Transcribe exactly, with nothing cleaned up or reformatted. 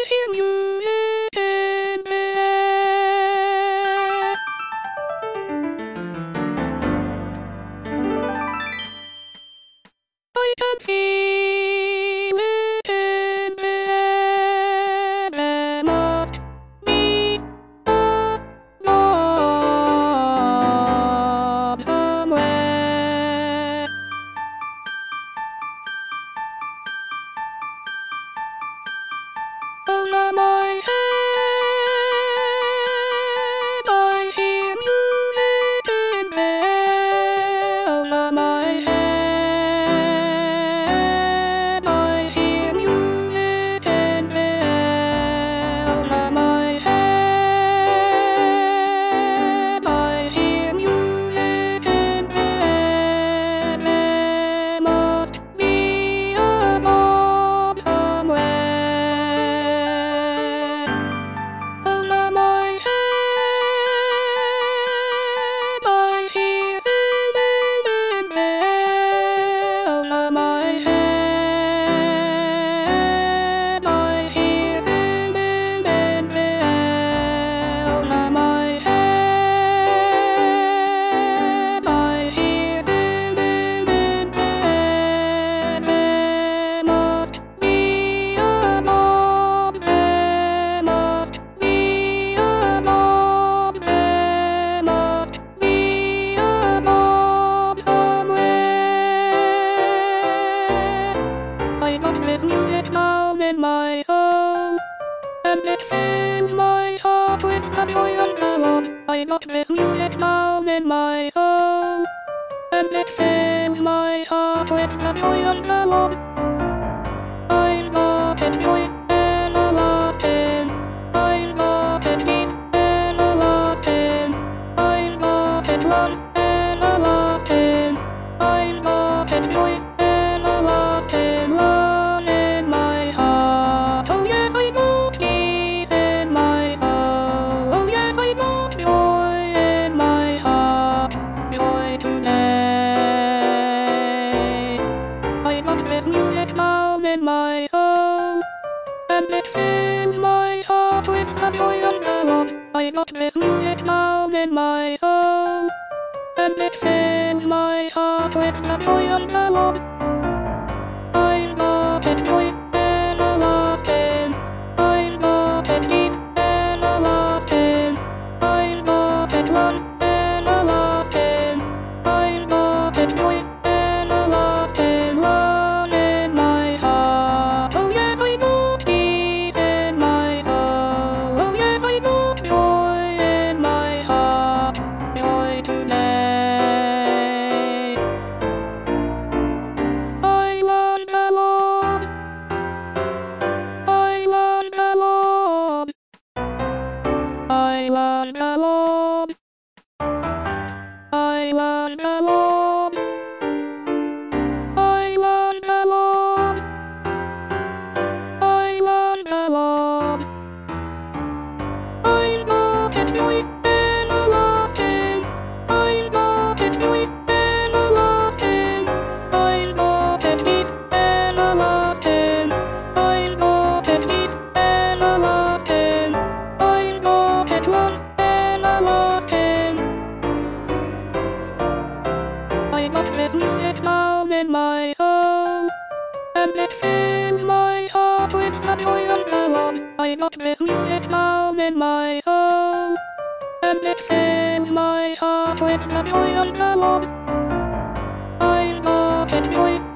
hear music in the air. I can feel it in the air. There must be a love somewhere. Over my head, I hear music in the air. Over my head, I hear music in the air. Over my head, I hear music in the air. There must be a love somewhere. Over my head, I hear singing in the air. Over my head, I hear singing in the air. Over my head, I hear singing in the air. There must be a love. There must be a love. There must be a love somewhere. I got this music down in my soul, and it fills my heart with the joy and the love. I got this music down in my soul, and it fills my heart with the joy and the love. I've got it joy everlasting. I've got it peace everlasting. I've got it love everlasting. I've got it joy everlasting. Love in my heart. Oh yes, I got peace in my soul. Oh yes, I got joy in my heart. Joy today. I got this music down in my soul, and it fills my heart with the joy and the love. I got this music down in my soul, and it fills my heart with the joy and the love. I've got it joy everlasting. I've got it peace everlasting. I've got it love everlasting. I've got it joy everlasting. Love in my heart. Oh yes, I got peace in my soul. Oh yes, I got joy in my heart. Joy today. I want the Lord. I want the Lord. I want the Lord. I want the Lord. I want the Lord. I want the Lord. I've got it joy everlasting. I've got it joy everlasting. I've got it peace everlasting. I've got it peace everlasting. I've got it love everlasting. I got this music down in my soul, and it fills my heart with the joy and the love. I got this music down in my soul, and it fills my heart with the joy and the love. I've got it joy